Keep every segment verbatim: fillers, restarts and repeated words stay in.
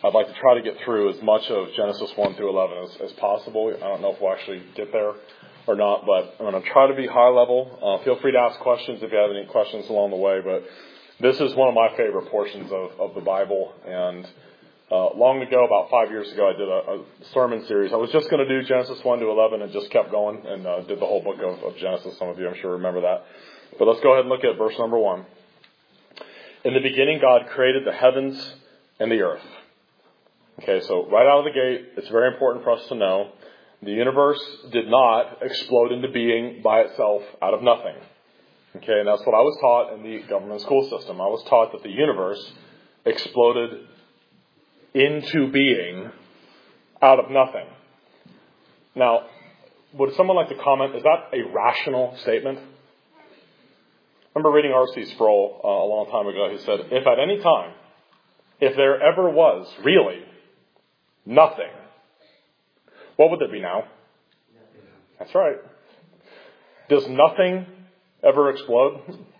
I'd like to try to get through as much of Genesis one through eleven as, as possible. I don't know if we'll actually get there or not, but I'm going to try to be high level. Uh, feel free to ask questions if you have any questions along the way, but this is one of my favorite portions of, of the Bible. And uh, long ago, about five years ago, I did a, a sermon series. I was just going to do Genesis one to eleven and just kept going and uh, did the whole book of, of Genesis. Some of you, I'm sure, remember that. But let's go ahead and look at verse number one. In the beginning, God created the heavens and the earth. Okay, so right out of the gate, it's very important for us to know the universe did not explode into being by itself out of nothing. Okay, and that's what I was taught in the government school system. I was taught that the universe exploded into being out of nothing. Now, would someone like to comment, is that a rational statement? I remember reading R C Sproul uh, a long time ago. He said, if at any time, if there ever was really nothing, what would there be now? That's right. Does nothing ever explode?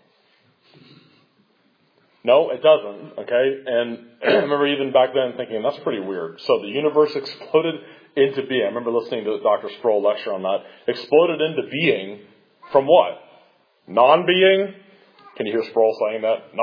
No, it doesn't. Okay, and I remember even back then thinking that's pretty weird. So the universe exploded into being. I remember listening to Doctor Sproul lecture on that. Exploded into being from what? Non-being? Can you hear Sproul saying that?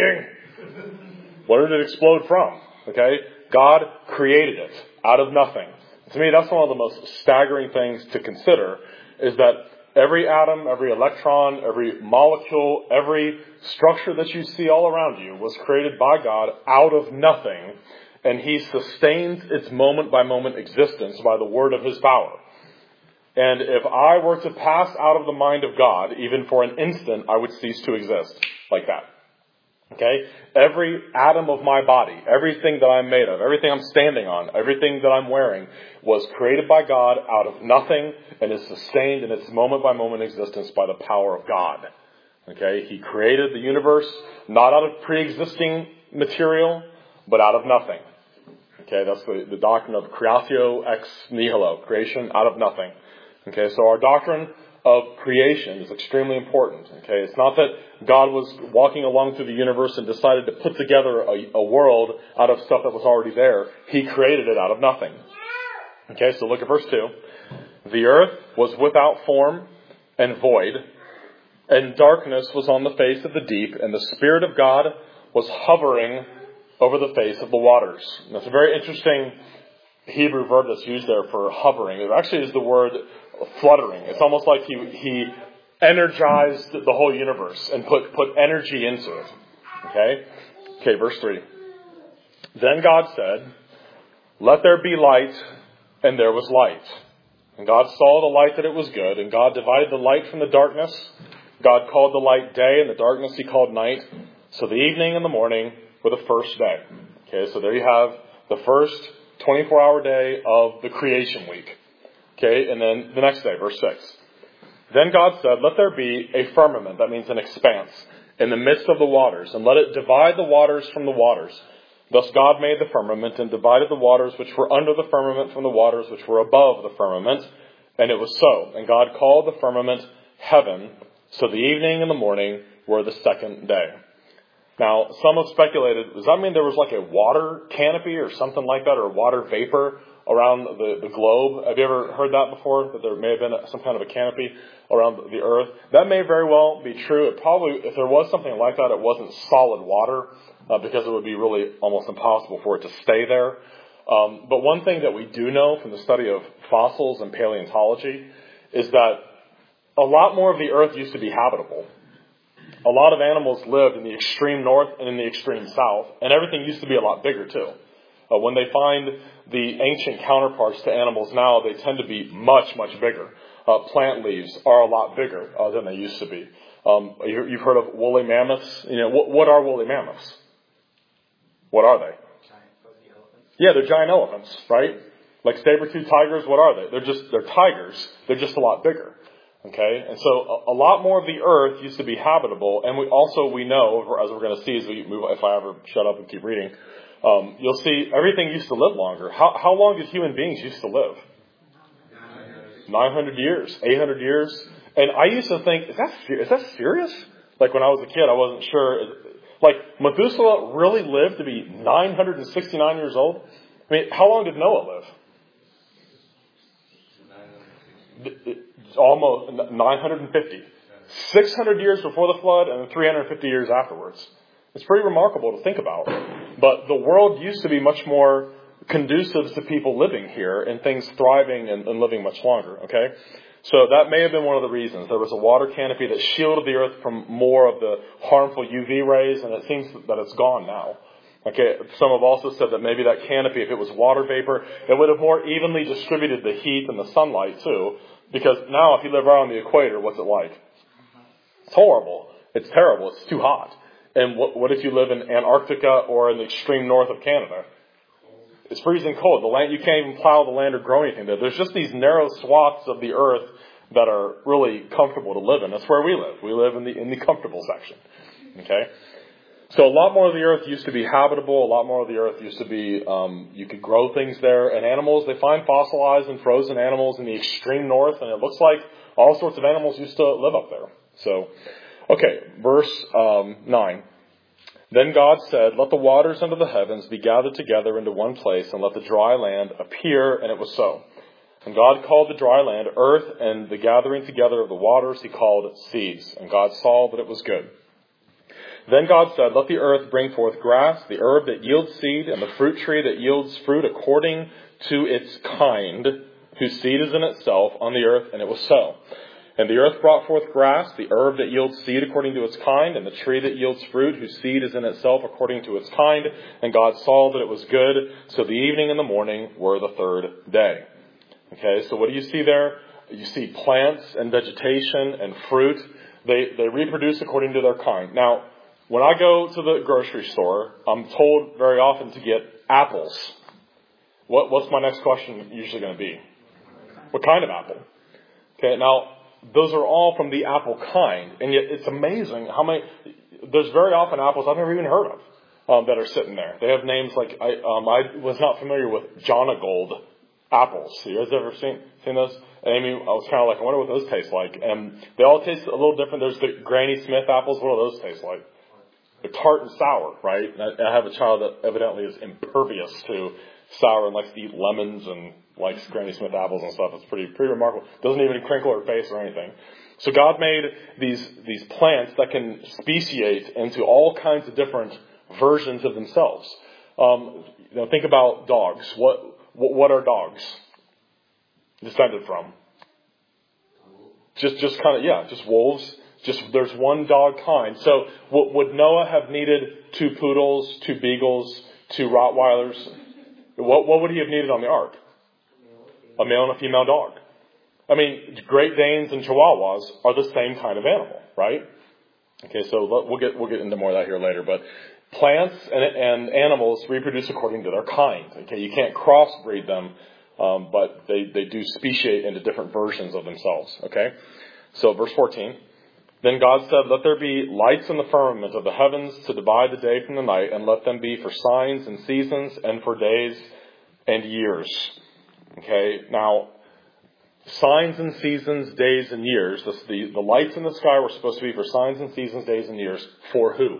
Non-being? Where did it explode from? Okay, God created it out of nothing. To me, that's one of the most staggering things to consider, is that every atom, every electron, every molecule, every structure that you see all around you was created by God out of nothing, and He sustains its moment-by-moment existence by the word of His power. And if I were to pass out of the mind of God, even for an instant, I would cease to exist like that. Okay? Every atom of my body, everything that I'm made of, everything I'm standing on, everything that I'm wearing was created by God out of nothing and is sustained in its moment-by-moment existence by the power of God. Okay? He created the universe not out of pre-existing material, but out of nothing. Okay? That's the, the doctrine of creatio ex nihilo, creation out of nothing. Okay? So our doctrine of creation is extremely important. Okay, it's not that God was walking along through the universe and decided to put together a, a world out of stuff that was already there. He created it out of nothing. Okay, so look at verse two. The earth was without form and void, and darkness was on the face of the deep, and the Spirit of God was hovering over the face of the waters. And that's a very interesting Hebrew verb that's used there for hovering. It actually is the word fluttering. It's almost like he he energized the whole universe and put, put energy into it. Okay? Okay, verse three. Then God said, let there be light, and there was light. And God saw the light that it was good, and God divided the light from the darkness. God called the light day, and the darkness He called night. So the evening and the morning were the first day. Okay, so there you have the first twenty-four hour day of the creation week. Okay, and then the next day, verse six. Then God said, let there be a firmament, that means an expanse, in the midst of the waters, and let it divide the waters from the waters. Thus God made the firmament and divided the waters which were under the firmament from the waters which were above the firmament. And it was so. And God called the firmament heaven. So the evening and the morning were the second day. Now, some have speculated, does that mean there was like a water canopy or something like that, or water vapor around the, the globe? Have you ever heard that before? That there may have been some kind of a canopy around the earth? That may very well be true. It probably, if there was something like that, it wasn't solid water, uh, because it would be really almost impossible for it to stay there. Um, but one thing that we do know from the study of fossils and paleontology is that a lot more of the earth used to be habitable. A lot of animals lived in the extreme north and in the extreme south, and everything used to be a lot bigger too. Uh, when they find the ancient counterparts to animals now, they tend to be much, much bigger. Uh, plant leaves are a lot bigger uh, than they used to be. Um, you, you've heard of woolly mammoths. You know, what, what are woolly mammoths? What are they? Giant fuzzy elephants. Yeah, they're giant elephants, right? Like saber-tooth tigers, what are they? They're just, they're tigers. They're just a lot bigger. Okay, and so a, a lot more of the earth used to be habitable, and we also, we know, as we're going to see as we move, if I ever shut up and keep reading, um, you'll see everything used to live longer. How, how long did human beings used to live? nine hundred years, eight hundred years. And I used to think, is that, is that serious? Like when I was a kid, I wasn't sure. Like, Methuselah really lived to be nine hundred sixty-nine years old? I mean, how long did Noah live? Almost nine hundred fifty. six hundred years before the flood and then three hundred fifty years afterwards. It's pretty remarkable to think about. But the world used to be much more conducive to people living here and things thriving and, and living much longer, okay? So that may have been one of the reasons. There was a water canopy that shielded the earth from more of the harmful U V rays, and it seems that it's gone now. Okay, some have also said that maybe that canopy, if it was water vapor, it would have more evenly distributed the heat and the sunlight too. Because now if you live around the equator, what's it like? It's horrible. It's terrible. It's too hot. And what, what if you live in Antarctica or in the extreme north of Canada? It's freezing cold. The land, you can't even plow the land or grow anything there. There's just these narrow swaths of the earth that are really comfortable to live in. That's where we live. We live in the in the comfortable section. Okay? So a lot more of the earth used to be habitable. A lot more of the earth used to be, um, you could grow things there. And animals, they find fossilized and frozen animals in the extreme north. And it looks like all sorts of animals used to live up there. So, okay, verse um, nine. Then God said, let the waters under the heavens be gathered together into one place, and let the dry land appear, and it was so. And God called the dry land earth, and the gathering together of the waters he called seas. And God saw that it was good. Then God said, let the earth bring forth grass, the herb that yields seed, and the fruit tree that yields fruit according to its kind, whose seed is in itself on the earth, and it was so. And the earth brought forth grass, the herb that yields seed according to its kind, and the tree that yields fruit, whose seed is in itself according to its kind. And God saw that it was good. So the evening and the morning were the third day. Okay, so what do you see there? You see plants and vegetation and fruit. They they reproduce according to their kind. Now, when I go to the grocery store, I'm told very often to get apples. What what's my next question usually going to be? What kind of apple? Okay, now, those are all from the apple kind, and yet it's amazing how many. There's very often apples I've never even heard of um, that are sitting there. They have names like I um, I was not familiar with Jonagold apples. You guys ever seen seen those? Amy, I was kind of like, I wonder what those taste like. And they all taste a little different. There's the Granny Smith apples. What do those taste like? They're tart and sour, right? And I have a child that evidently is impervious to sour and likes to eat lemons and likes Granny Smith apples and stuff. It's pretty pretty remarkable. Doesn't even crinkle her face or anything. So God made these these plants that can speciate into all kinds of different versions of themselves. Um, you know, think about dogs. What what, what are dogs descended from? Just just kind of yeah, just wolves. Just there's one dog kind. So w- would Noah have needed two poodles, two beagles, two Rottweilers? What what would he have needed on the ark? A male and a female dog. I mean, Great Danes and Chihuahuas are the same kind of animal, right? Okay, so we'll get we'll get into more of that here later. But plants and, and animals reproduce according to their kind. Okay, you can't crossbreed them, um, but they they do speciate into different versions of themselves. Okay, so verse fourteen. Then God said, let there be lights in the firmament of the heavens to divide the day from the night, and let them be for signs and seasons and for days and years. Okay, now, signs and seasons, days and years. This, the, the lights in the sky were supposed to be for signs and seasons, days and years. For who?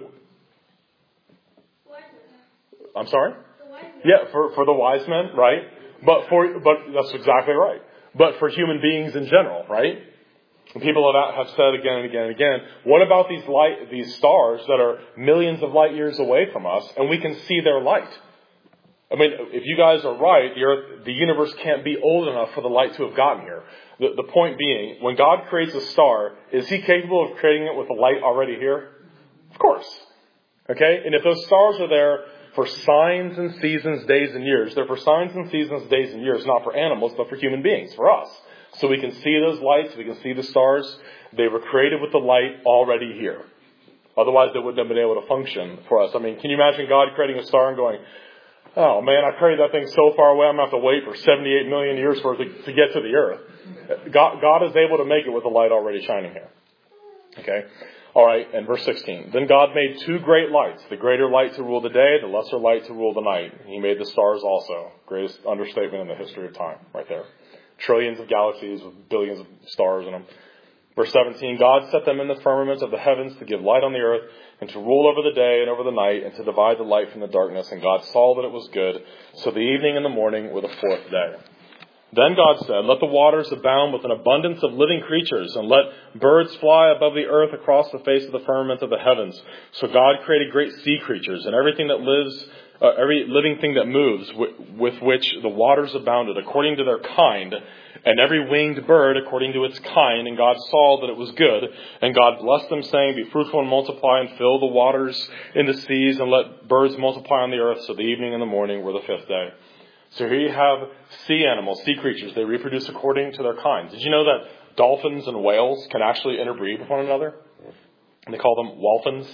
I'm sorry? Yeah, for, for the wise men, right? But for but that's exactly right. But for human beings in general, right? And people have, have said again and again and again, what about these light, these stars that are millions of light years away from us, and we can see their light? I mean, if you guys are right, the earth, the universe can't be old enough for the light to have gotten here. The, the point being, when God creates a star, is he capable of creating it with the light already here? Of course. Okay? And if those stars are there for signs and seasons, days and years, they're for signs and seasons, days and years, not for animals, but for human beings, for us. So we can see those lights, we can see the stars. They were created with the light already here. Otherwise, they wouldn't have been able to function for us. I mean, can you imagine God creating a star and going, oh man, I created that thing so far away, I'm going to have to wait for seventy-eight million years for it to, to get to the earth. God, God is able to make it with the light already shining here. Okay? Alright, and verse sixteen. Then God made two great lights, the greater light to rule the day, the lesser light to rule the night. He made the stars also. Greatest understatement in the history of time, right there. Trillions of galaxies with billions of stars in them. Verse seventeen, God set them in the firmament of the heavens to give light on the earth, and to rule over the day and over the night, and to divide the light from the darkness. And God saw that it was good. So the evening and the morning were the fourth day. Then God said, let the waters abound with an abundance of living creatures, and let birds fly above the earth across the face of the firmament of the heavens. So God created great sea creatures, and everything that lives, uh, every living thing that moves, w- with which the waters abounded, according to their kind, and every winged bird according to its kind. And God saw that it was good. And God blessed them, saying, be fruitful and multiply, and fill the waters in the seas, and let birds multiply on the earth. So the evening and the morning were the fifth day. So here you have sea animals, sea creatures. They reproduce according to their kind. Did you know that dolphins and whales can actually interbreed with one another? And they call them whalphins.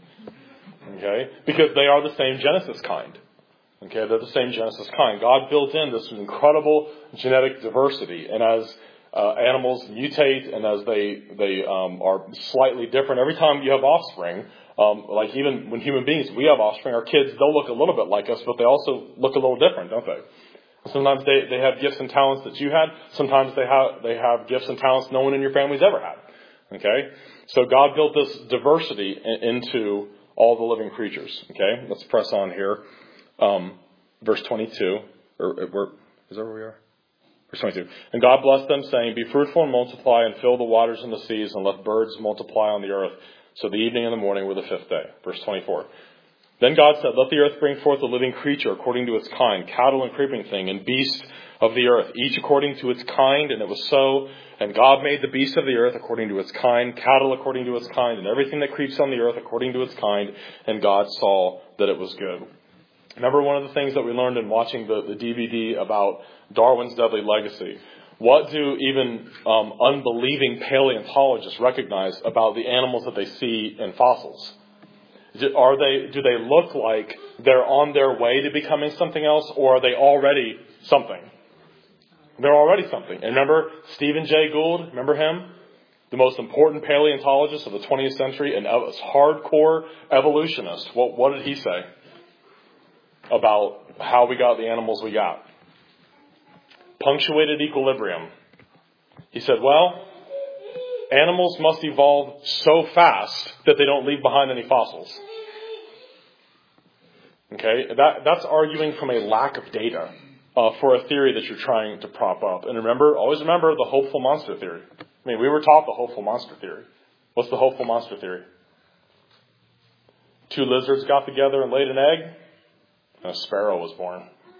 Okay? Because they are the same Genesis kind. Okay? They're the same Genesis kind. God built in this incredible genetic diversity. And as uh, animals mutate and as they, they um, are slightly different, every time you have offspring, Um, like even when human beings, we have offspring, our kids, they'll look a little bit like us, but they also look a little different, don't they? Sometimes they, they have gifts and talents that you had. Sometimes they have, they have gifts and talents no one in your family's ever had. Okay? So God built this diversity in, into all the living creatures. Okay? Let's press on here. Um, verse twenty-two. Or, or, is that where we are? Verse twenty-two. And God blessed them, saying, be fruitful and multiply, and fill the waters and the seas, and let birds multiply on the earth. So the evening and the morning were the fifth day. Verse twenty-four. Then God said, let the earth bring forth a living creature according to its kind, cattle and creeping thing, and beast of the earth, each according to its kind. And it was so. And God made the beast of the earth according to its kind, cattle according to its kind, and everything that creeps on the earth according to its kind. And God saw that it was good. Remember one of the things that we learned in watching the, the D V D about Darwin's Deadly Legacy? What do even um, unbelieving paleontologists recognize about the animals that they see in fossils? Are they, do they look like they're on their way to becoming something else, or are they already something? They're already something. And remember Stephen Jay Gould? Remember him? The most important paleontologist of the twentieth century, and a hardcore evolutionist. What, what did he say about how we got the animals we got? Punctuated equilibrium. He said, well, animals must evolve so fast that they don't leave behind any fossils. Okay, that, that's arguing from a lack of data uh, for a theory that you're trying to prop up. And remember, always remember the hopeful monster theory. I mean, we were taught the hopeful monster theory. What's the hopeful monster theory? Two lizards got together and laid an egg, and a sparrow was born.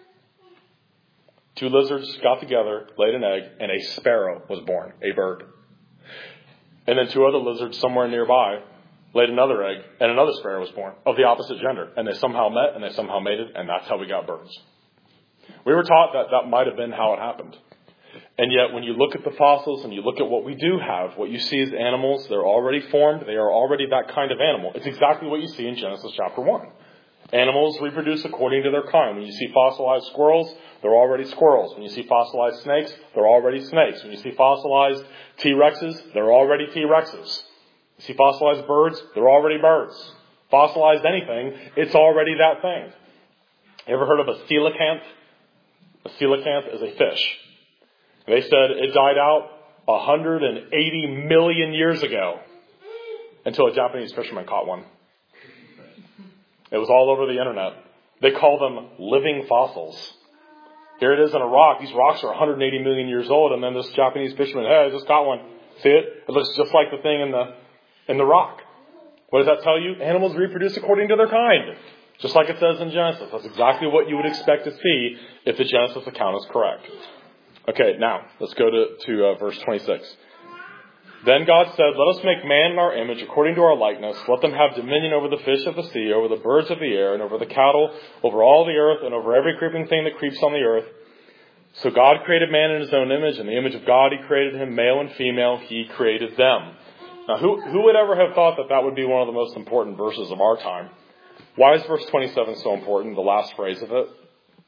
Two lizards got together, laid an egg, and a sparrow was born, a bird. And then two other lizards somewhere nearby laid another egg, and another sparrow was born of the opposite gender. And they somehow met, and they somehow mated, and that's how we got birds. We were taught that that might have been how it happened. And yet, when you look at the fossils and you look at what we do have, what you see as animals, they're already formed. They are already that kind of animal. It's exactly what you see in Genesis chapter one. Animals reproduce according to their kind. When you see fossilized squirrels, they're already squirrels. When you see fossilized snakes, they're already snakes. When you see fossilized T-Rexes, they're already T-Rexes. You see fossilized birds, they're already birds. Fossilized anything, it's already that thing. You ever heard of a coelacanth? A coelacanth is a fish. They said it died out one hundred eighty million years ago until a Japanese fisherman caught one. It was all over the internet. They call them living fossils. Here it is in a rock. These rocks are one hundred eighty million years old, and then this Japanese fisherman, hey, I just caught one. See it? It looks just like the thing in the in the rock. What does that tell you? Animals reproduce according to their kind. Just like it says in Genesis. That's exactly what you would expect to see if the Genesis account is correct. Okay, now, let's go to, to uh, verse twenty-six. Then God said, let us make man in our image according to our likeness. Let them have dominion over the fish of the sea, over the birds of the air, and over the cattle, over all the earth, and over every creeping thing that creeps on the earth. So God created man in his own image. In the image of God he created him, male and female, he created them. Now, who, who would ever have thought that that would be one of the most important verses of our time? Why is verse twenty-seven so important, the last phrase of it?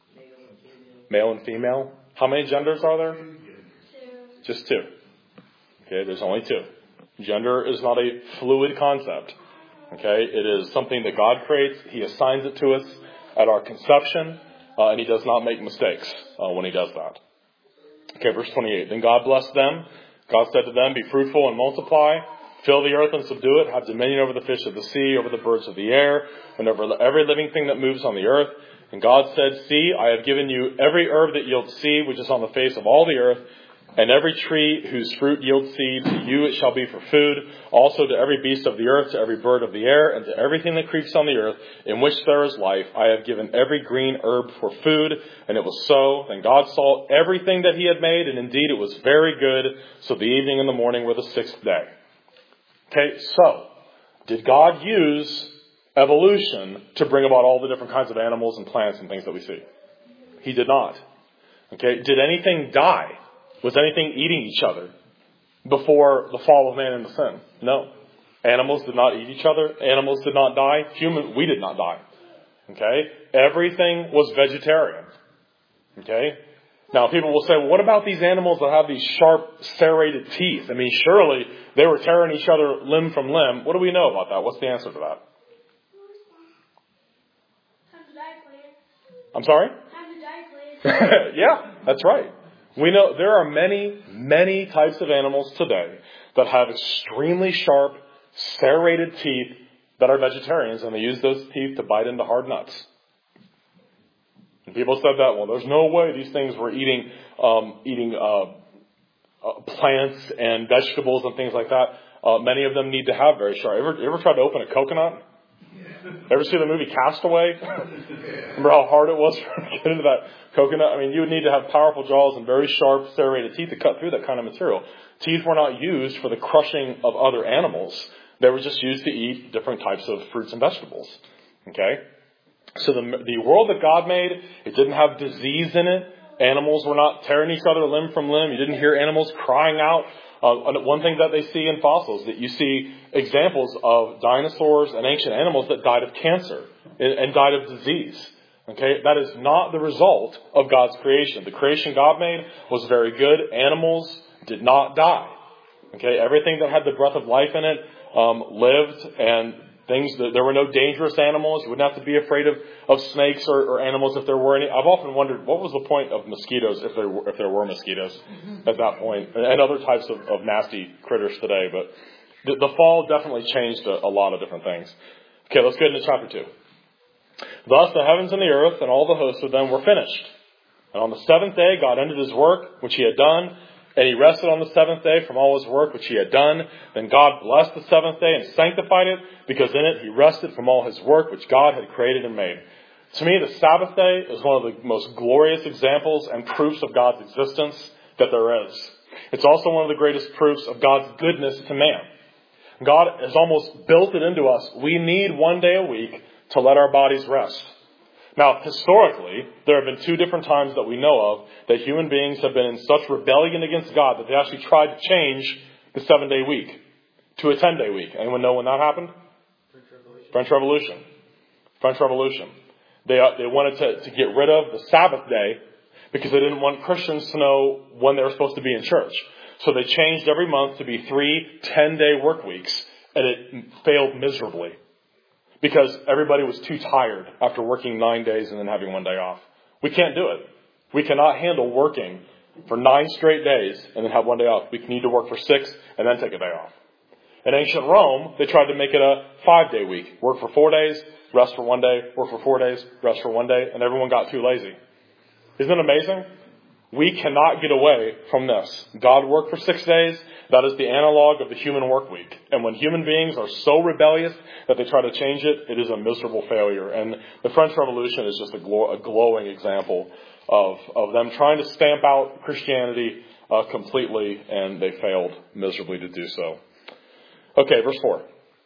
Male and female. How many genders are there? Two. Just two. Okay, there's only two. Gender is not a fluid concept. Okay, it is something that God creates. He assigns it to us at our conception, uh, and he does not make mistakes uh, when he does that. Okay, verse twenty-eight. Then God blessed them. God said to them, be fruitful and multiply, fill the earth and subdue it, have dominion over the fish of the sea, over the birds of the air, and over every living thing that moves on the earth. And God said, see, I have given you every herb that yields seed, which is on the face of all the earth, and every tree whose fruit yields seed, to you it shall be for food. Also to every beast of the earth, to every bird of the air, and to everything that creeps on the earth, in which there is life, I have given every green herb for food. And it was so. Then God saw everything that he had made, and indeed it was very good. So the evening and the morning were the sixth day. Okay, so, did God use evolution to bring about all the different kinds of animals and plants and things that we see? He did not. Okay, did anything die? Was anything eating each other before the fall of man into sin? No. Animals did not eat each other. Animals did not die. Human, we did not die. Okay? Everything was vegetarian. Okay? Now people will say, well, what about these animals that have these sharp, serrated teeth? I mean, surely they were tearing each other limb from limb. What do we know about that? What's the answer to that? I'm sorry? Yeah, that's right. We know there are many, many types of animals today that have extremely sharp, serrated teeth that are vegetarians, and they use those teeth to bite into hard nuts. And people said that, well, there's no way these things were eating um, eating uh, uh, plants and vegetables and things like that. Uh, many of them need to have very sharp. Ever, ever tried to open a coconut? Ever see the movie Castaway? Remember how hard it was to get into that coconut? I mean, you would need to have powerful jaws and very sharp, serrated teeth to cut through that kind of material. Teeth were not used for the crushing of other animals. They were just used to eat different types of fruits and vegetables. Okay? So the, the world that God made, it didn't have disease in it. Animals were not tearing each other limb from limb. You didn't hear animals crying out. Uh, one thing that they see in fossils, that you see examples of dinosaurs and ancient animals that died of cancer and died of disease. Okay, that is not the result of God's creation. The creation God made was very good. Animals did not die. Okay, everything that had the breath of life in it um, lived, and things that there were no dangerous animals. You wouldn't have to be afraid of, of snakes or, or animals if there were any. I've often wondered, what was the point of mosquitoes if there were, if there were mosquitoes at that point, and, and other types of, of nasty critters today. But the, the fall definitely changed a, a lot of different things. Okay, let's get into chapter two. Thus the heavens and the earth and all the hosts of them were finished. And on the seventh day God ended his work which he had done, and he rested on the seventh day from all his work which he had done. Then God blessed the seventh day and sanctified it, because in it he rested from all his work which God had created and made. To me, the Sabbath day is one of the most glorious examples and proofs of God's existence that there is. It's also one of the greatest proofs of God's goodness to man. God has almost built it into us. We need one day a week to let our bodies rest. Now, historically, there have been two different times that we know of that human beings have been in such rebellion against God that they actually tried to change the seven-day week to a ten-day week. Anyone know when that happened? French Revolution. French Revolution. French Revolution. They uh, they wanted to, to get rid of the Sabbath day because they didn't want Christians to know when they were supposed to be in church. So they changed every month to be three ten-day work weeks, and it failed miserably. Because everybody was too tired after working nine days and then having one day off. We can't do it. We cannot handle working for nine straight days and then have one day off. We need to work for six and then take a day off. In ancient Rome, they tried to make it a five-day week. Work for four days, rest for one day, work for four days, rest for one day, and everyone got too lazy. Isn't it amazing? We cannot get away from this. God worked for six days. That is the analog of the human work week. And when human beings are so rebellious that they try to change it, it is a miserable failure. And the French Revolution is just a, glow, a glowing example of, of them trying to stamp out Christianity uh, completely, and they failed miserably to do so. Okay, verse four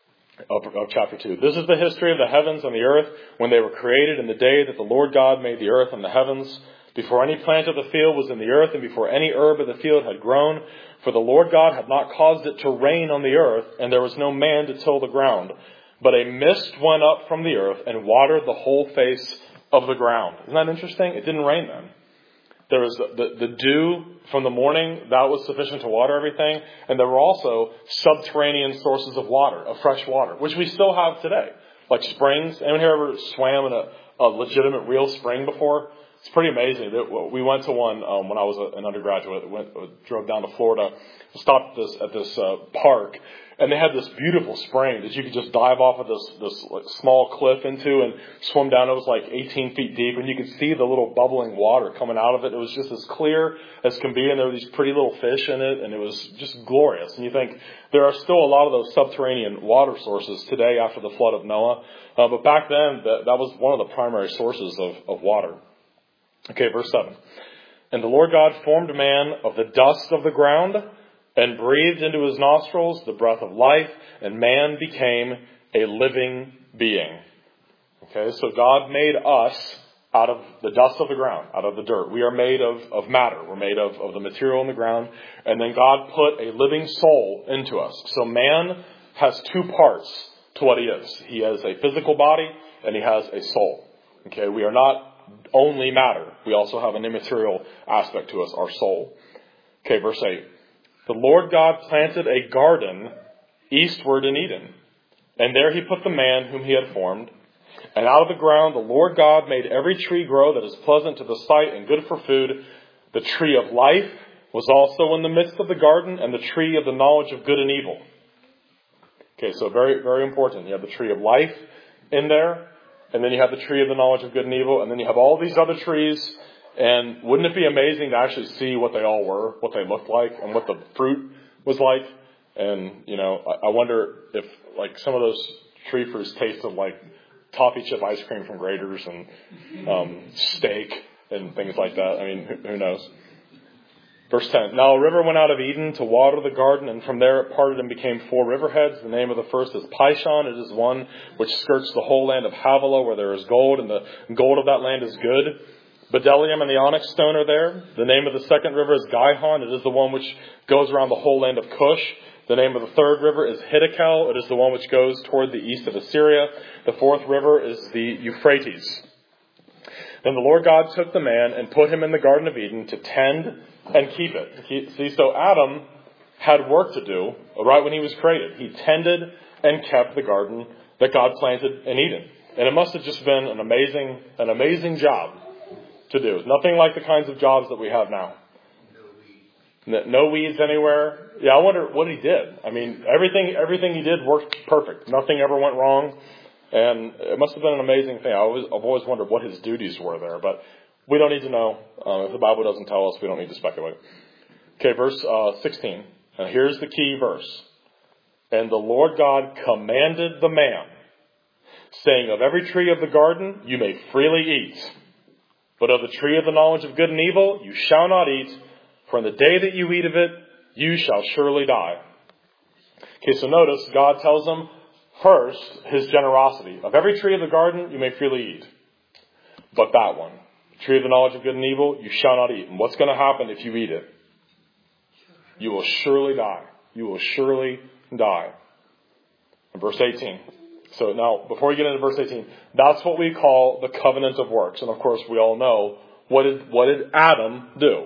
of, of chapter two. This is the history of the heavens and the earth when they were created, in the day that the Lord God made the earth and the heavens, before any plant of the field was in the earth, and before any herb of the field had grown. For the Lord God had not caused it to rain on the earth, and there was no man to till the ground. But a mist went up from the earth and watered the whole face of the ground. Isn't that interesting? It didn't rain then. There was the, the, the dew from the morning, that was sufficient to water everything. And there were also subterranean sources of water, of fresh water, which we still have today. Like springs. Anyone here ever swam in a, a legitimate real spring before? It's pretty amazing. We went to one um, when I was an undergraduate. Went drove down to Florida, stopped this at this uh, park, and they had this beautiful spring that you could just dive off of this this like, small cliff into and swim down. It was like eighteen feet deep, and you could see the little bubbling water coming out of it. It was just as clear as can be, and there were these pretty little fish in it, and it was just glorious. And you think there are still a lot of those subterranean water sources today after the flood of Noah, uh, but back then that, that was one of the primary sources of, of water. Okay, verse seven. And the Lord God formed man of the dust of the ground and breathed into his nostrils the breath of life, and man became a living being. Okay, so God made us out of the dust of the ground, out of the dirt. We are made of, of matter. We're made of, of the material in the ground. And then God put a living soul into us. So man has two parts to what he is. He has a physical body and he has a soul. Okay, we are not only matter. We also have an immaterial aspect to us, our soul. Okay, verse eight. The Lord God planted a garden eastward in Eden, and there he put the man whom he had formed. And out of the ground the Lord God made every tree grow that is pleasant to the sight and good for food. The tree of life was also in the midst of the garden, and the tree of the knowledge of good and evil. Okay, so very, very important. You have the tree of life in there. And then you have the tree of the knowledge of good and evil. And then you have all these other trees. And wouldn't it be amazing to actually see what they all were, what they looked like, and what the fruit was like? And, you know, I wonder if, like, some of those tree fruits tasted like toffee chip ice cream from Grader's and um, steak and things like that. I mean, who, who knows? Verse ten. Now a river went out of Eden to water the garden, and from there it parted and became four riverheads. The name of the first is Pishon. It is one which skirts the whole land of Havilah, where there is gold, and the gold of that land is good. Bdellium and the onyx stone are there. The name of the second river is Gihon. It is the one which goes around the whole land of Cush. The name of the third river is Hiddekel. It is the one which goes toward the east of Assyria. The fourth river is the Euphrates. Then the Lord God took the man and put him in the Garden of Eden to tend and keep it. See, so Adam had work to do right when he was created. He tended and kept the garden that God planted in Eden. And it must have just been an amazing, an amazing job to do. Nothing like the kinds of jobs that we have now. No weeds anywhere. Yeah, I wonder what he did. I mean, everything, everything he did worked perfect. Nothing ever went wrong. And it must have been an amazing thing. I always, I've always wondered what his duties were there, but we don't need to know. Um, if the Bible doesn't tell us, we don't need to speculate. Okay, verse uh, sixteen. Now here's the key verse. And the Lord God commanded the man, saying, of every tree of the garden you may freely eat, but of the tree of the knowledge of good and evil you shall not eat, for in the day that you eat of it, you shall surely die. Okay, so notice God tells them, first, his generosity. Of every tree of the garden, you may freely eat. But that one, the tree of the knowledge of good and evil, you shall not eat. And what's going to happen if you eat it? You will surely die. You will surely die. In verse eighteen. So now, before we get into verse eighteen, that's what we call the covenant of works. And of course, we all know, what did, what did Adam do?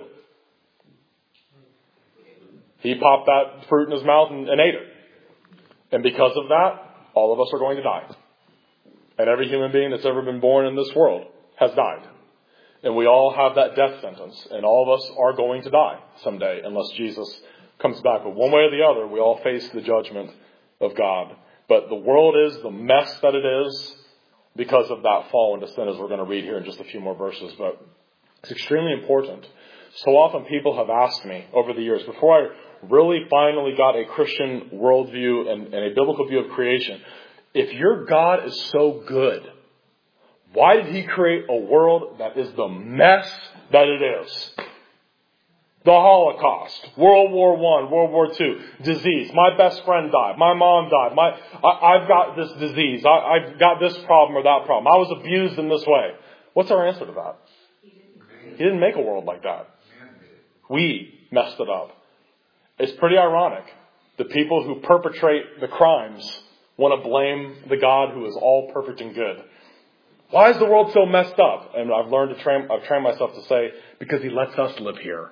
He popped that fruit in his mouth and, and ate it. And because of that, all of us are going to die. And every human being that's ever been born in this world has died. And we all have that death sentence. And all of us are going to die someday unless Jesus comes back. But one way or the other, we all face the judgment of God. But the world is the mess that it is because of that fall into sin, as we're going to read here in just a few more verses. But it's extremely important. So often people have asked me over the years, before I really finally got a Christian worldview and, and a biblical view of creation, if your God is so good, why did he create a world that is the mess that it is? The Holocaust, World War One, World War Two, disease. My best friend died. My mom died. My, I, I've got this disease. I, I've got this problem or that problem. I was abused in this way. What's our answer to that? He didn't make a world like that. We messed it up. It's pretty ironic. The people who perpetrate the crimes want to blame the God who is all perfect and good. Why is the world so messed up? And I've learned to train, I've trained myself to say, because he lets us live here.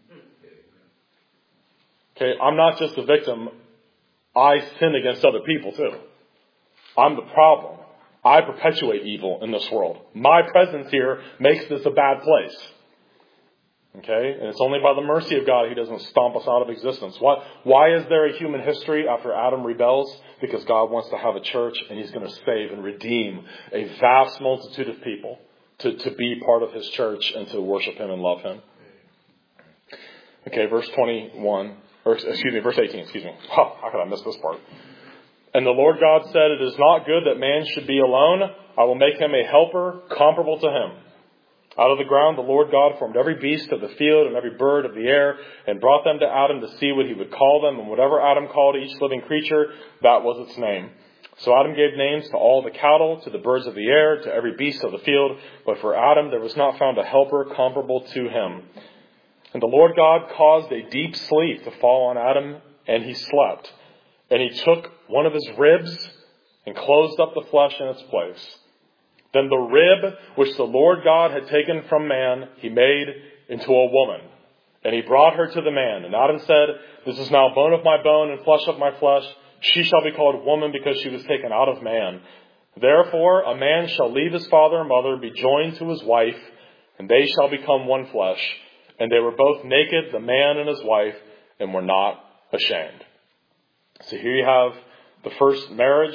Okay, I'm not just a victim. I sin against other people too. I'm the problem. I perpetuate evil in this world. My presence here makes this a bad place. Okay? And it's only by the mercy of God He doesn't stomp us out of existence. Why, why is there a human history after Adam rebels? Because God wants to have a church, and He's going to save and redeem a vast multitude of people to, to be part of His church and to worship Him and love Him. Okay, verse twenty-one, or excuse me, verse eighteen, excuse me. Oh, how could I miss this part? And the Lord God said, it is not good that man should be alone. I will make him a helper comparable to him. Out of the ground the Lord God formed every beast of the field and every bird of the air and brought them to Adam to see what he would call them. And whatever Adam called each living creature, that was its name. So Adam gave names to all the cattle, to the birds of the air, to every beast of the field. But for Adam there was not found a helper comparable to him. And the Lord God caused a deep sleep to fall on Adam, and he slept. And He took one of his ribs and closed up the flesh in its place. Then the rib which the Lord God had taken from man, He made into a woman. And He brought her to the man. And Adam said, this is now bone of my bone and flesh of my flesh. She shall be called woman because she was taken out of man. Therefore a man shall leave his father and mother, be joined to his wife, and they shall become one flesh. And they were both naked, the man and his wife, and were not ashamed. So here you have the first marriage,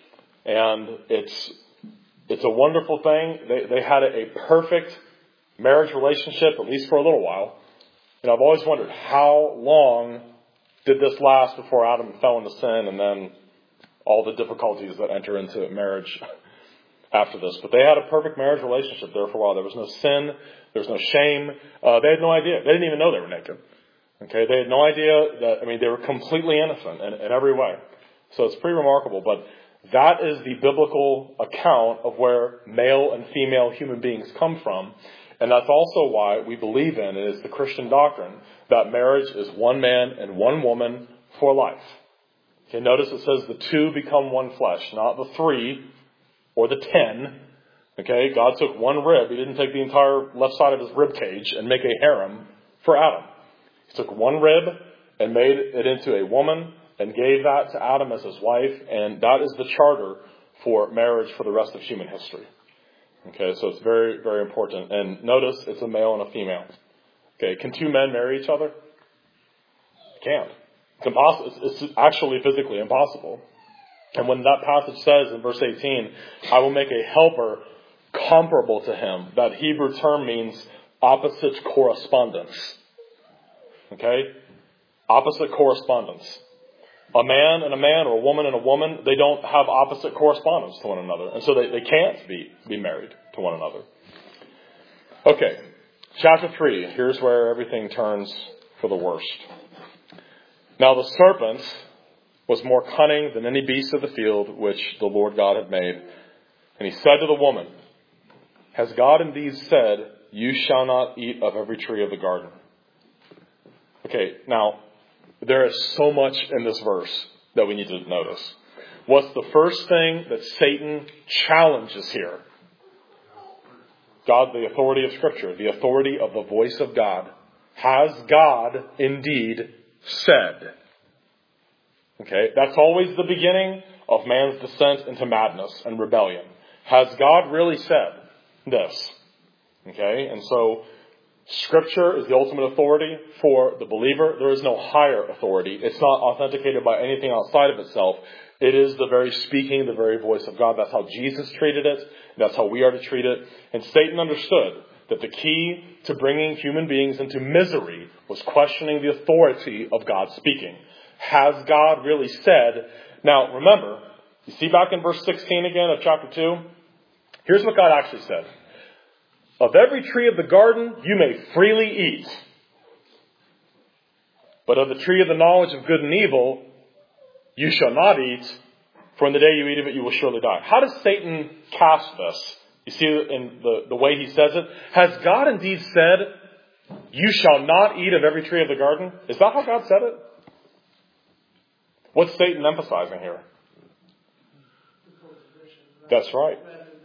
and it's it's a wonderful thing. They they had a perfect marriage relationship, at least for a little while. And I've always wondered, how long did this last before Adam fell into sin, and then all the difficulties that enter into marriage after this. But they had a perfect marriage relationship there for a while. There was no sin. There was no shame. Uh, they had no idea. They didn't even know they were naked. Okay, they had no idea that, I mean, they were completely innocent in, in every way. So it's pretty remarkable. But that is the biblical account of where male and female human beings come from. And that's also why we believe in, it is the Christian doctrine, that marriage is one man and one woman for life. Okay, notice it says the two become one flesh, not the three or the ten. Okay, God took one rib. He didn't take the entire left side of his rib cage and make a harem for Adam. He took one rib and made it into a woman and gave that to Adam as his wife. And that is the charter for marriage for the rest of human history. Okay, so it's very, very important. And notice it's a male and a female. Okay, can two men marry each other? Can't. It's impossible. It's actually physically impossible. And when that passage says in verse eighteen, I will make a helper comparable to him, that Hebrew term means opposite correspondence. Okay? Opposite correspondence. A man and a man or a woman and a woman, they don't have opposite correspondence to one another. And so they, they can't be, be married to one another. Okay. Chapter three. Here's where everything turns for the worst. Now the serpent was more cunning than any beast of the field which the Lord God had made. And he said to the woman, has God indeed said, you shall not eat of every tree of the garden? Okay, now, there is so much in this verse that we need to notice. What's the first thing that Satan challenges here? God, the authority of Scripture, the authority of the voice of God. Has God indeed said? Okay, that's always the beginning of man's descent into madness and rebellion. Has God really said this? Okay, and so Scripture is the ultimate authority for the believer. There is no higher authority. It's not authenticated by anything outside of itself. It is the very speaking, the very voice of God. That's how Jesus treated it. That's how we are to treat it. And Satan understood that the key to bringing human beings into misery was questioning the authority of God speaking. Has God really said? Now, remember, you see back in verse sixteen again of chapter two? Here's what God actually said. Of every tree of the garden you may freely eat. But of the tree of the knowledge of good and evil you shall not eat, for in the day you eat of it you will surely die. How does Satan cast this? You see in the, the way he says it. Has God indeed said, you shall not eat of every tree of the garden? Is that how God said it? What's Satan emphasizing here? That's right.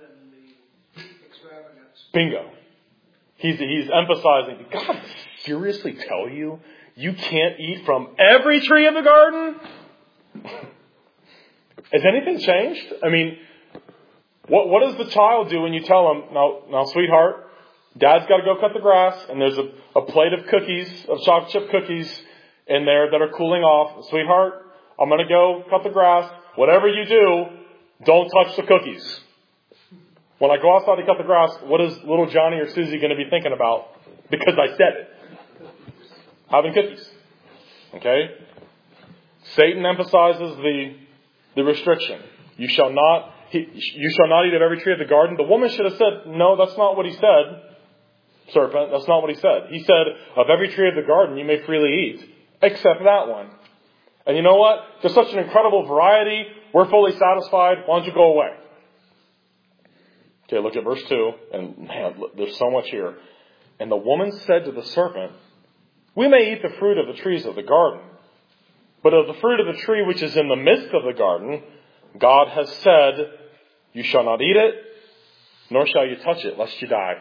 Bingo. He's, he's emphasizing, did God seriously tell you you can't eat from every tree in the garden? Has anything changed? I mean, What, what does the child do when you tell him, now, now, sweetheart, Dad's got to go cut the grass, and there's a, a plate of cookies, of chocolate chip cookies in there that are cooling off. Sweetheart, I'm going to go cut the grass. Whatever you do, don't touch the cookies. When I go outside to cut the grass, what is little Johnny or Susie going to be thinking about? Because I said it. Having cookies. Okay? Satan emphasizes the, the restriction. You shall not, he, you shall not eat of every tree of the garden. The woman should have said, no, that's not what he said. Serpent, that's not what he said. He said, of every tree of the garden you may freely eat, except that one. And you know what? There's such an incredible variety. We're fully satisfied. Why don't you go away? Okay, look at verse two. And man, there's so much here. And the woman said to the serpent, we may eat the fruit of the trees of the garden, but of the fruit of the tree which is in the midst of the garden, God has said, you shall not eat it, nor shall you touch it, lest you die.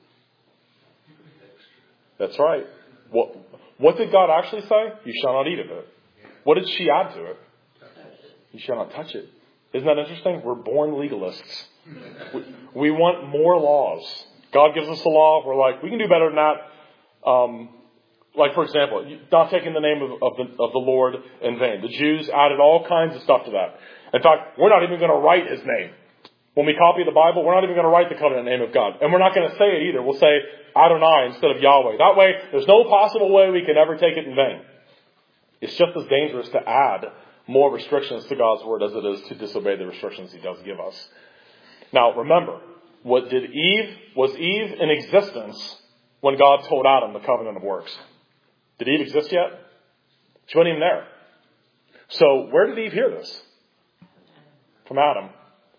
That's right. What, what did God actually say? You shall not eat of it. What did she add to it? You shall not touch it. Isn't that interesting? We're born legalists. We, we want more laws. God gives us a law. We're like, we can do better than that. Um, like, for example, not taking the name of, of, the, of the Lord in vain. The Jews added all kinds of stuff to that. In fact, we're not even going to write his name. When we copy the Bible, we're not even going to write the covenant name of God. And we're not going to say it either. We'll say Adonai instead of Yahweh. That way, there's no possible way we can ever take it in vain. It's just as dangerous to add more restrictions to God's word as it is to disobey the restrictions he does give us. Now, remember, what did Eve, was Eve in existence when God told Adam the covenant of works? Did Eve exist yet? She wasn't even there. So, where did Eve hear this? From Adam.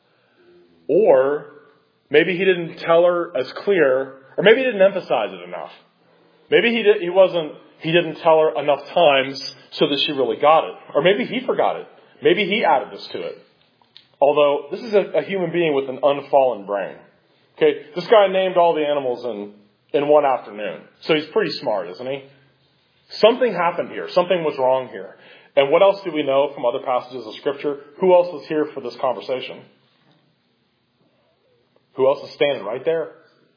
Or maybe he didn't tell her as clear, or maybe he didn't emphasize it enough. Maybe he did, he wasn't, he didn't tell her enough times so that she really got it. Or maybe he forgot it. Maybe he added this to it. Although this is a, a human being with an unfallen brain. Okay, this guy named all the animals in, in one afternoon. So he's pretty smart, isn't he? Something happened here. Something was wrong here. And what else do we know from other passages of Scripture? Who else was here for this conversation? Who else is standing right there?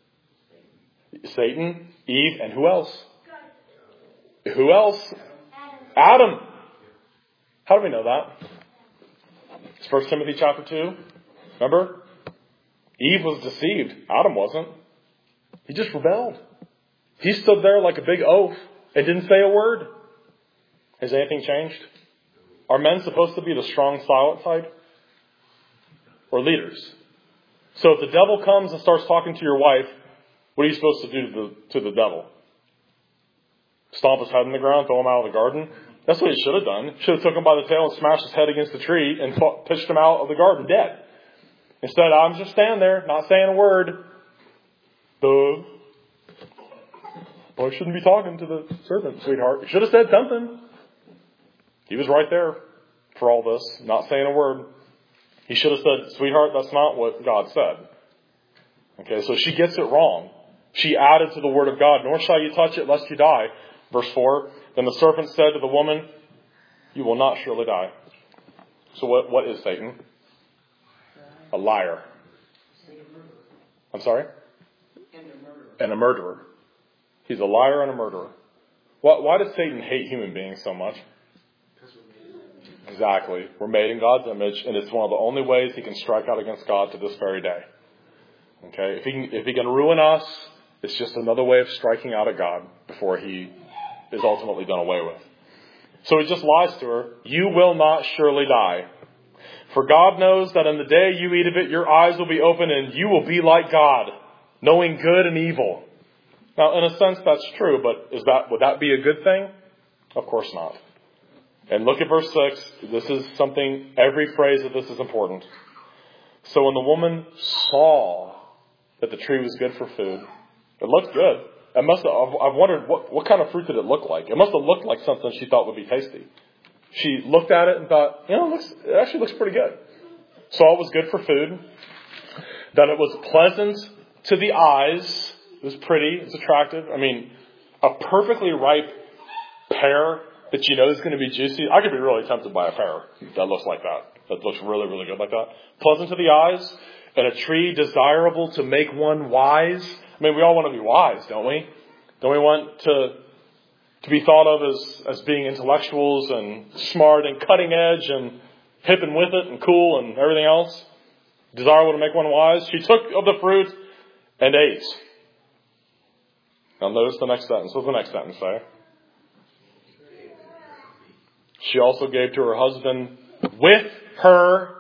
Satan, Eve, and who else? Who else? Adam. How do we know that? It's First Timothy chapter two. Remember? Eve was deceived. Adam wasn't. He just rebelled. He stood there like a big oaf and didn't say a word. Has anything changed? Are men supposed to be the strong, silent type? Or leaders? So if the devil comes and starts talking to your wife, what are you supposed to do to the, to the devil? Stomp his head in the ground, throw him out of the garden? That's what he should have done. Should have took him by the tail and smashed his head against the tree and fought, pitched him out of the garden dead. Instead, I'm just standing there, not saying a word. Duh. Boy, shouldn't be talking to the serpent, sweetheart. You should have said something. He was right there for all this, not saying a word. He should have said, sweetheart, that's not what God said. Okay, so she gets it wrong. She added to the word of God, nor shall you touch it lest you die. Verse four, then the serpent said to the woman, you will not surely die. So what, what is Satan? A liar. I'm sorry? And a murderer. And a murderer. He's a liar and a murderer. Why, why does Satan hate human beings so much? Exactly. We're made in God's image, and it's one of the only ways he can strike out against God to this very day. Okay? If he can, if he can ruin us, it's just another way of striking out at God before he is ultimately done away with. So he just lies to her. You will not surely die. For God knows that in the day you eat of it, your eyes will be open and you will be like God, knowing good and evil. Now, in a sense, that's true, but is that, would that be a good thing? Of course not. And look at verse six. This is something, every phrase of this is important. So when the woman saw that the tree was good for food, it looked good. It must have, I've wondered, what, what kind of fruit did it look like? It must have looked like something she thought would be tasty. She looked at it and thought, you know, it, looks, it actually looks pretty good. Saw it was good for food. That it was pleasant to the eyes. It was pretty. It was attractive. I mean, a perfectly ripe pear that you know is going to be juicy. I could be really tempted by a pear that looks like that. That looks really, really good like that. Pleasant to the eyes. and a tree desirable to make one wise. I mean, we all want to be wise, don't we? Don't we want to to be thought of as, as being intellectuals and smart and cutting edge and hip and with it and cool and everything else? Desirable to make one wise. She took of the fruit and ate. Now notice the next sentence. What's the next sentence say? She also gave to her husband with her,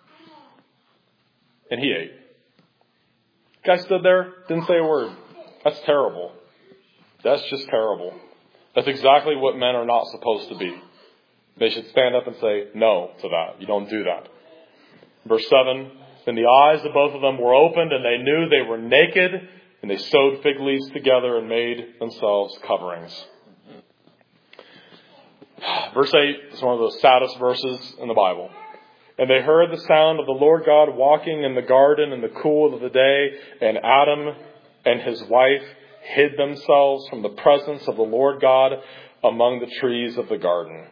and he ate. Guy stood there, didn't say a word. That's terrible. That's just terrible. That's exactly what men are not supposed to be. They should stand up and say no to that. You don't do that. Verse seven, then the eyes of both of them were opened, and they knew they were naked, and they sewed fig leaves together and made themselves coverings. Verse eight is one of the saddest verses in the Bible. And they heard the sound of the Lord God walking in the garden in the cool of the day, and Adam and his wife hid themselves from the presence of the Lord God among the trees of the garden.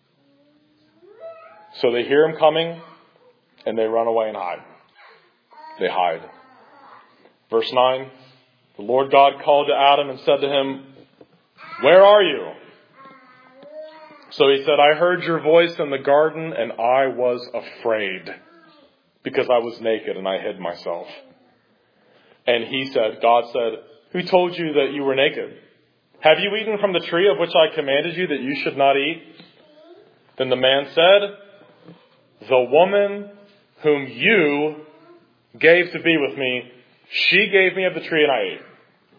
So they hear him coming, and they run away and hide. They hide. Verse nine, the Lord God called to Adam and said to him, where are you? So he said, I heard your voice in the garden, and I was afraid, because I was naked and I hid myself. And he said, God said, who told you that you were naked? Have you eaten from the tree of which I commanded you that you should not eat? Then the man said, the woman whom you gave to be with me, she gave me of the tree and I ate.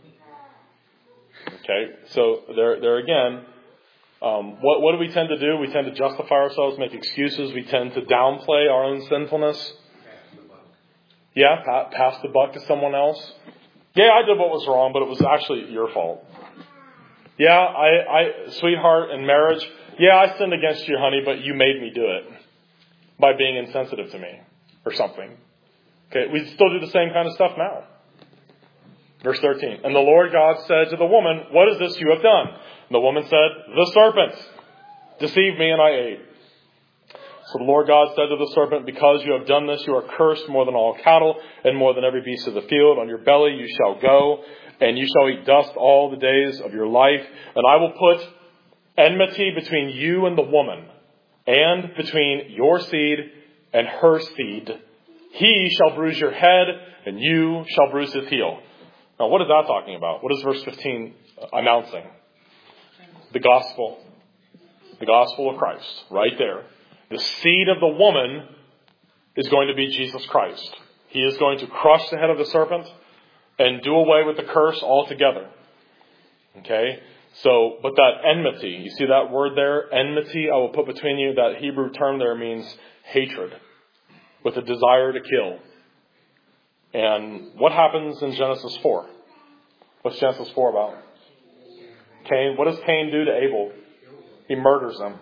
Okay, so there, there again, um, what, what do we tend to do? We tend to justify ourselves, make excuses. We tend to downplay our own sinfulness. Yeah, pa- pass the buck to someone else. Yeah, I did what was wrong, but it was actually your fault. Yeah, I, I, sweetheart, in marriage, yeah, I sinned against you, honey, but you made me do it by being insensitive to me or something. Okay, we still do the same kind of stuff now. Verse thirteen, and the Lord God said to the woman, what is this you have done? And the woman said, the serpent deceived me and I ate. So the Lord God said to the serpent, because you have done this, you are cursed more than all cattle and more than every beast of the field. On your belly you shall go, and you shall eat dust all the days of your life. And I will put enmity between you and the woman, and between your seed and her seed. He shall bruise your head, and you shall bruise his heel. Now, what is that talking about? What is verse fifteen announcing? The gospel. The gospel of Christ, right there. The seed of the woman is going to be Jesus Christ. He is going to crush the head of the serpent and do away with the curse altogether. Okay? So, but that enmity, you see that word there? Enmity, I will put between you. That Hebrew term there means hatred, with a desire to kill. And what happens in Genesis four? What's Genesis four about? Cain. What does Cain do to Abel? He murders him.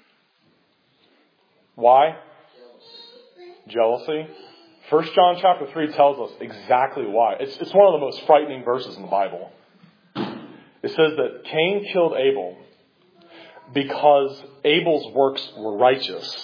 Why? Jealousy. First John chapter three tells us exactly why. It's, it's one of the most frightening verses in the Bible. It says that Cain killed Abel because Abel's works were righteous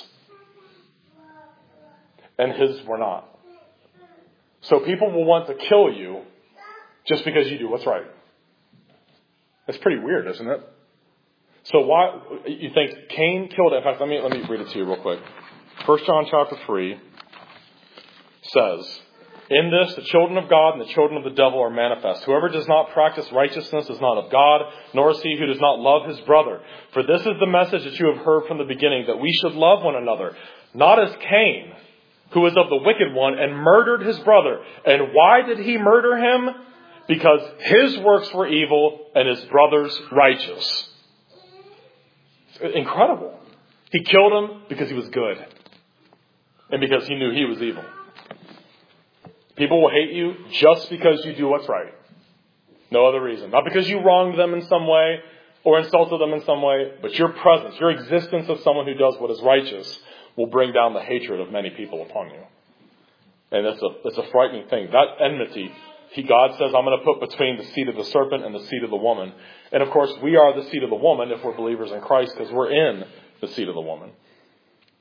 and his were not. So people will want to kill you just because you do what's right. That's pretty weird, isn't it? So why you think Cain killed? In fact, let me let me read it to you real quick. First John chapter three says, "In this the children of God and the children of the devil are manifest. Whoever does not practice righteousness is not of God, nor is he who does not love his brother. For this is the message that you have heard from the beginning, that we should love one another, not as Cain, who was of the wicked one and murdered his brother. And why did he murder him? Because his works were evil and his brother's righteous." It's incredible. He killed him because he was good and because he knew he was evil. People will hate you just because you do what's right. No other reason. Not because you wronged them in some way or insulted them in some way, but your presence, your existence of someone who does what is righteous will bring down the hatred of many people upon you. And it's a, it's a frightening thing. That enmity, he, God says, I'm going to put between the seed of the serpent and the seed of the woman. And of course, we are the seed of the woman if we're believers in Christ, because we're in the seed of the woman.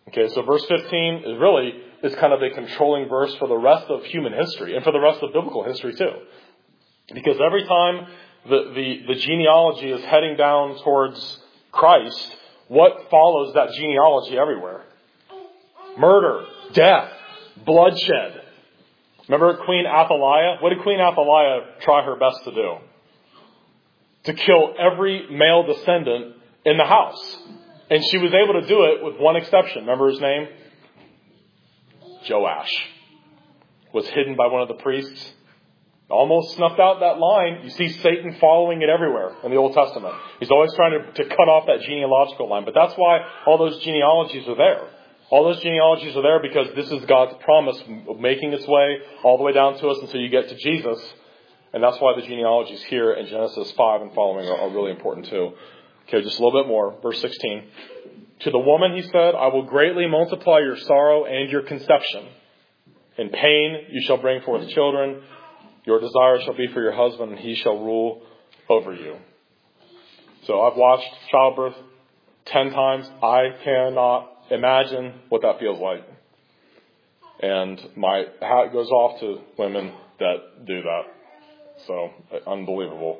Okay, so verse fifteen is really is kind of a controlling verse for the rest of human history and for the rest of biblical history too. Because every time the, the, the genealogy is heading down towards Christ, what follows that genealogy everywhere? Murder, death, bloodshed. Remember Queen Athaliah? What did Queen Athaliah try her best to do? To kill every male descendant in the house. And she was able to do it with one exception. Remember his name? Joash. Was hidden by one of the priests. Almost snuffed out that line. You see Satan following it everywhere in the Old Testament. He's always trying to, to cut off that genealogical line. But that's why all those genealogies are there. All those genealogies are there because this is God's promise of making its way all the way down to us until you get to Jesus. And that's why the genealogies here in Genesis five and following are, are really important too. Okay, just a little bit more. Verse sixteen. To the woman he said, I will greatly multiply your sorrow and your conception. In pain you shall bring forth children. Your desire shall be for your husband, and he shall rule over you. So I've watched childbirth ten times. I cannot imagine what that feels like. And my hat goes off to women that do that. So, unbelievable.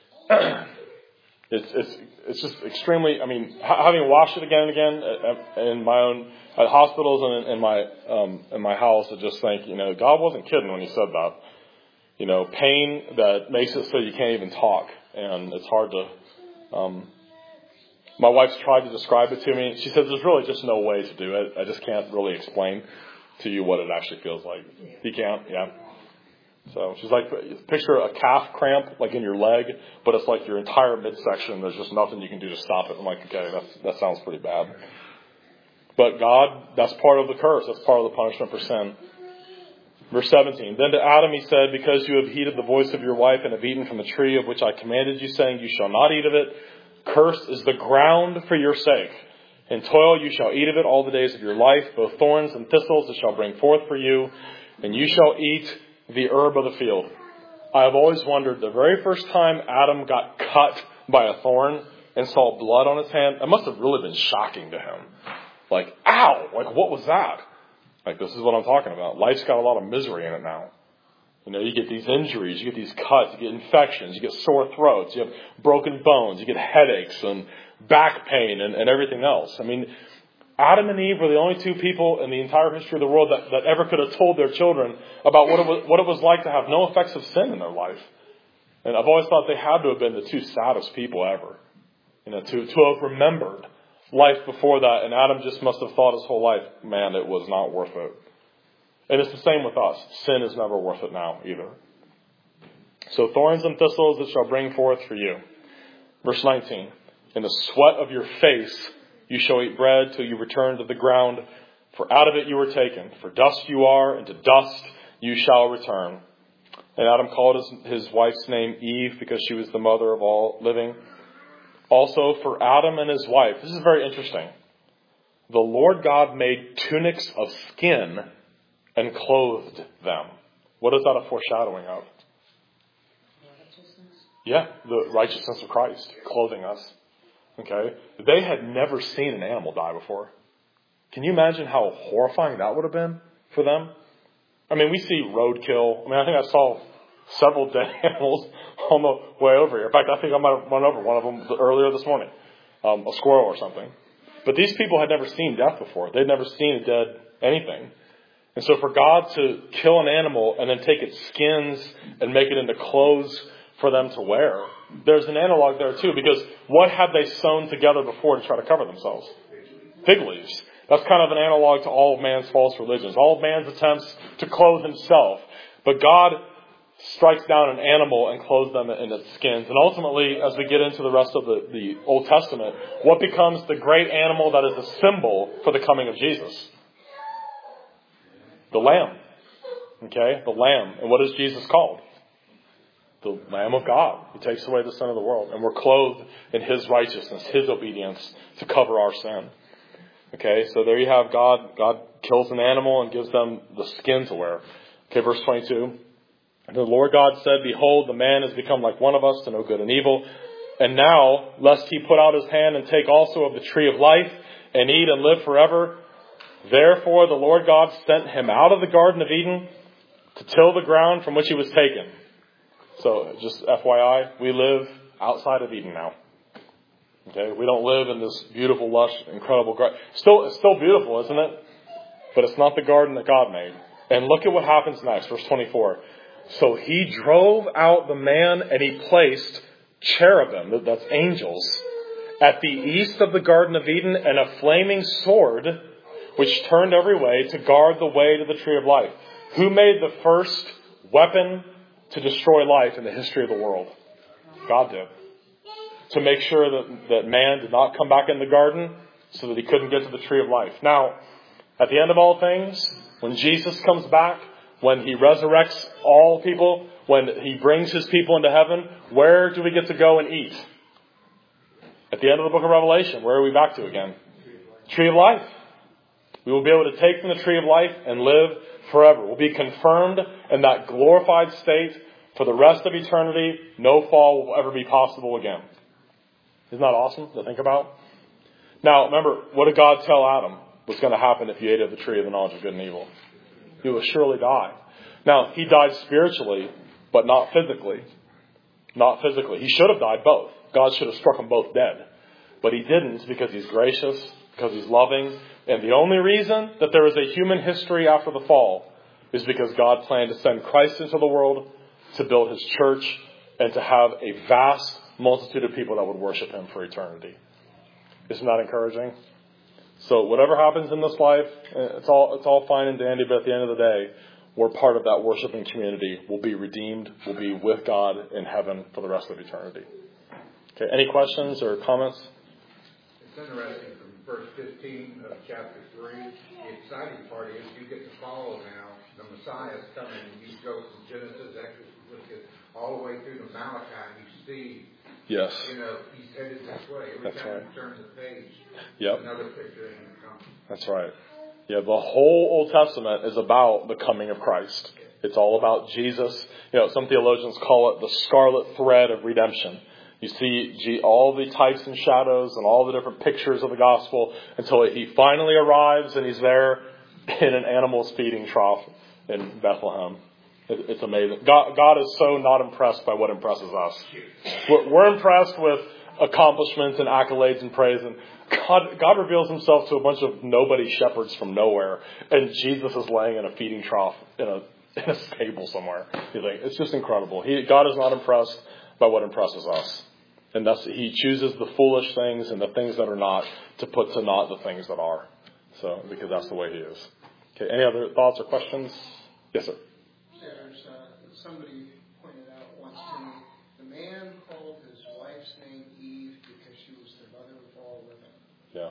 It's it's it's just extremely. I mean, having watched it again and again in my own at hospitals and in, in my um, in my house, I just think, you know, God wasn't kidding when He said that. You know, pain that makes it so you can't even talk, and it's hard to. Um, my wife's tried to describe it to me. She says there's really just no way to do it. I just can't really explain to you what it actually feels like. You can't, yeah. So she's like, picture a calf cramp like in your leg, but it's like your entire midsection. There's just nothing you can do to stop it. I'm like, okay, that's, that sounds pretty bad. But God, that's part of the curse. That's part of the punishment for sin. Verse seventeen, then to Adam he said, because you have heeded the voice of your wife and have eaten from the tree of which I commanded you, saying, you shall not eat of it. Cursed is the ground for your sake. In toil you shall eat of it all the days of your life. Both thorns and thistles it shall bring forth for you, and you shall eat the herb of the field. I have always wondered, the very first time Adam got cut by a thorn and saw blood on his hand, it must have really been shocking to him. Like, ow! Like, what was that? Like, this is what I'm talking about. Life's got a lot of misery in it now. You know, you get these injuries, you get these cuts, you get infections, you get sore throats, you have broken bones, you get headaches and back pain and, and everything else. I mean, Adam and Eve were the only two people in the entire history of the world that, that ever could have told their children about what it was, what it was like to have no effects of sin in their life. And I've always thought they had to have been the two saddest people ever. You know, to, to have remembered life before that. And Adam just must have thought his whole life, man, it was not worth it. And it's the same with us. Sin is never worth it now either. So thorns and thistles it shall bring forth for you. Verse nineteen. In the sweat of your face you shall eat bread till you return to the ground. For out of it you were taken. For dust you are, and to dust you shall return. And Adam called his, his wife's name Eve because she was the mother of all living. Also for Adam and his wife. This is very interesting. The Lord God made tunics of skin and clothed them. What is that a foreshadowing of? Righteousness. Yeah, the righteousness of Christ, clothing us. Okay? They had never seen an animal die before. Can you imagine how horrifying that would have been for them? I mean, we see roadkill. I mean, I think I saw several dead animals on the way over here. In fact, I think I might have run over one of them earlier this morning. Um, a squirrel or something. But these people had never seen death before. They'd never seen a dead anything. And so for God to kill an animal and then take its skins and make it into clothes for them to wear, there's an analog there too, because what had they sewn together before to try to cover themselves? Fig leaves. That's kind of an analog to all of man's false religions, all of man's attempts to clothe himself. But God strikes down an animal and clothes them in its skins. And ultimately, as we get into the rest of the, the Old Testament, what becomes the great animal that is a symbol for the coming of Jesus? The Lamb. Okay? The Lamb. And what is Jesus called? The Lamb of God. He takes away the sin of the world. And we're clothed in His righteousness, His obedience to cover our sin. Okay? So there you have God. God kills an animal and gives them the skin to wear. Okay, verse twenty-two. The Lord God said, behold, the man has become like one of us to know good and evil. And now, lest he put out his hand and take also of the tree of life and eat and live forever. Therefore the Lord God sent him out of the Garden of Eden to till the ground from which he was taken. So just F Y I, we live outside of Eden now. Okay, we don't live in this beautiful, lush, incredible garden. Still, it's still beautiful, isn't it? But it's not the garden that God made. And look at what happens next, verse twenty-four. So he drove out the man and he placed cherubim, that's angels, at the east of the Garden of Eden, and a flaming sword which turned every way to guard the way to the tree of life. Who made the first weapon to destroy life in the history of the world? God did. To make sure that, that man did not come back in the garden so that he couldn't get to the tree of life. Now, at the end of all things, when Jesus comes back, when he resurrects all people, when he brings his people into heaven, where do we get to go and eat? At the end of the book of Revelation, where are we back to again? Tree of life. We will be able to take from the tree of life and live forever. We'll be confirmed in that glorified state for the rest of eternity. No fall will ever be possible again. Isn't that awesome to think about? Now, remember, what did God tell Adam was going to happen if you ate of the tree of the knowledge of good and evil? He will surely die. Now, he died spiritually, but not physically. Not physically. He should have died both. God should have struck them both dead. But he didn't because he's gracious, because he's loving. And the only reason that there is a human history after the fall is because God planned to send Christ into the world to build his church and to have a vast multitude of people that would worship him for eternity. Isn't that encouraging? So whatever happens in this life, it's all it's all fine and dandy, but at the end of the day, we're part of that worshiping community. We'll be redeemed. We'll be with God in heaven for the rest of eternity. Okay, any questions or comments? It's interesting from verse fifteen of chapter three. The exciting part is you get to follow now. The Messiah is coming. You go from Genesis, Exodus, Leviticus, all the way through to Malachi. You see, yes, you know, he's headed this way. Every That's time right. you turn the page, yep. another picture of him comes. That's right. Yeah, the whole Old Testament is about the coming of Christ. It's all about Jesus. You know, some theologians call it the scarlet thread of redemption. You see all the types and shadows and all the different pictures of the gospel until he finally arrives and he's there in an animal's feeding trough in Bethlehem. It's amazing. God, God is so not impressed by what impresses us. We're, we're impressed with accomplishments and accolades and praise. And God, God reveals himself to a bunch of nobody shepherds from nowhere. And Jesus is laying in a feeding trough in a, in a stable somewhere. You think, it's just incredible. He, God is not impressed by what impresses us. And thus he chooses the foolish things and the things that are not to put to naught the things that are. So, because that's the way he is. Okay, any other thoughts or questions? Yes, sir. There's uh, somebody pointed out once to me, the man called his wife's name Eve because she was the mother of all women. Yeah.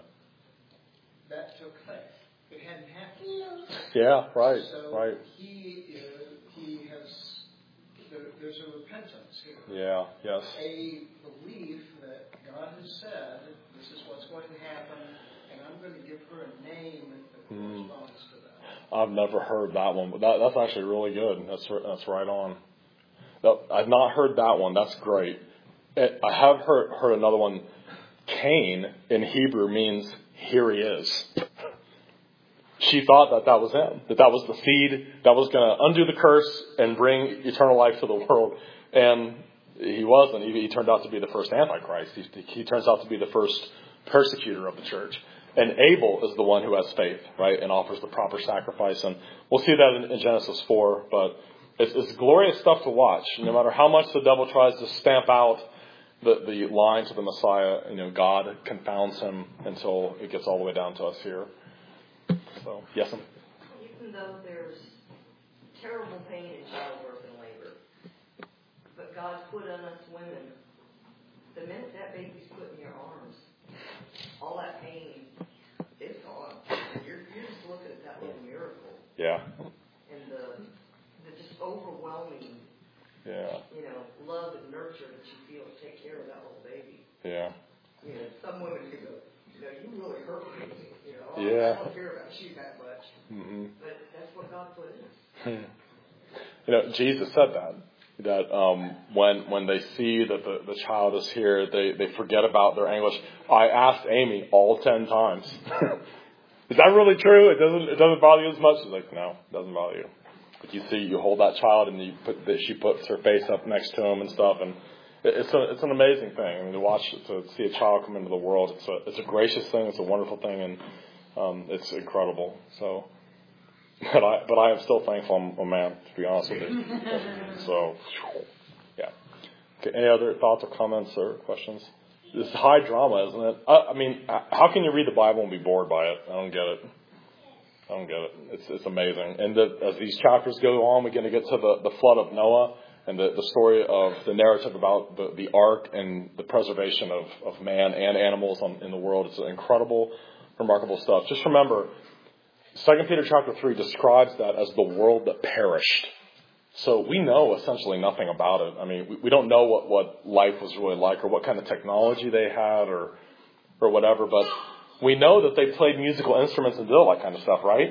That took place. It hadn't happened. Yeah, right, so right. he uh, he has there, there's a repentance here. Yeah, yes. A belief that God has said this is what's going to happen, and I'm going to give her a name that Mm. corresponds to that. I've never heard that one, but that, that's actually really good. That's that's right on. No, I've not heard that one. That's great. I have heard heard another one. Cain in Hebrew means here he is. She thought that that was him, that that was the seed that was going to undo the curse and bring eternal life to the world. And he wasn't. He, he turned out to be the first Antichrist. He, he turns out to be the first persecutor of the church. And Abel is the one who has faith, right, and offers the proper sacrifice. And we'll see that in, in Genesis four. But it's, it's glorious stuff to watch. No matter how much the devil tries to stamp out the, the line to the Messiah, you know, God confounds him until it gets all the way down to us here. So, yes, ma'am. Even though there's terrible pain in childbirth and labor, but God put on us women, the minute that baby's put in your arms, all that pain is gone. You're, you're just looking at that little miracle. Yeah. And the, the just overwhelming, Yeah. you know, love and nurture that you feel to take care of that little baby. Yeah. You know, some women could go, you know, you really hurt me. You know, Yeah. I don't care about you that much. Mm-hmm. But that's what God put in us. You know, Jesus said that. That um, when when they see that the, the child is here, they, they forget about their anguish. I asked Amy all ten times. is that really true? It doesn't it doesn't bother you as much? She's like, no, it doesn't bother you. But you see, you hold that child and you put that she puts her face up next to him and stuff, and it's a, it's an amazing thing. I mean, to watch, to see a child come into the world, it's a it's a gracious thing, it's a wonderful thing, and um, it's incredible. So, but I but I am still thankful I'm a man, to be honest with you. So, yeah. Okay, any other thoughts or comments or questions? It's high drama, isn't it? I, I mean, how can you read the Bible and be bored by it? I don't get it. I don't get it. It's it's amazing. And the, as these chapters go on, we're going to get to the, the flood of Noah and the, the story of the narrative about the, the ark and the preservation of, of man and animals on, in the world. It's incredible, remarkable stuff. Just remember, Second Peter chapter three describes that as the world that perished. So we know essentially nothing about it. I mean, we, we don't know what, what life was really like or what kind of technology they had or or whatever, but we know that they played musical instruments and did all that kind of stuff, right?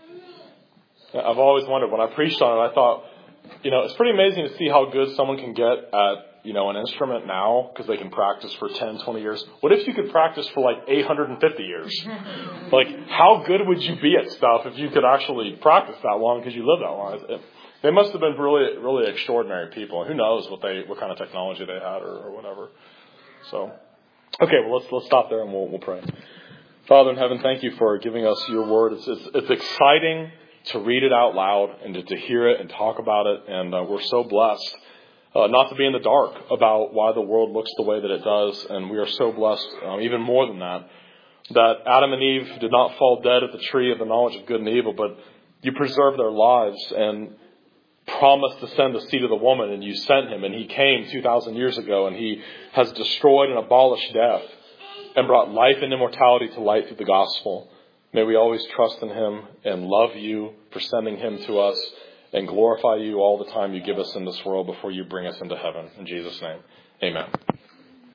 I've always wondered, when I preached on it, I thought, you know, it's pretty amazing to see how good someone can get at, you know, an instrument now because they can practice for ten, twenty years. What if you could practice for like eight hundred fifty years? Like, how good would you be at stuff if you could actually practice that long because you lived that long? It, they must have been really, really extraordinary people. Who knows what they, what kind of technology they had or, or whatever. So, okay, well, let's let's stop there and we'll we'll pray. Father in heaven, thank you for giving us your word. It's it's, it's exciting to read it out loud and to, to hear it and talk about it. And uh, we're so blessed uh, not to be in the dark about why the world looks the way that it does. And we are so blessed, um, even more than that, that Adam and Eve did not fall dead at the tree of the knowledge of good and evil, but you preserved their lives and promised to send the seed of the woman, and you sent him, and he came two thousand years ago, and he has destroyed and abolished death and brought life and immortality to light through the gospel. May we always trust in him and love you for sending him to us and glorify you all the time you give us in this world before you bring us into heaven. In Jesus' name, amen.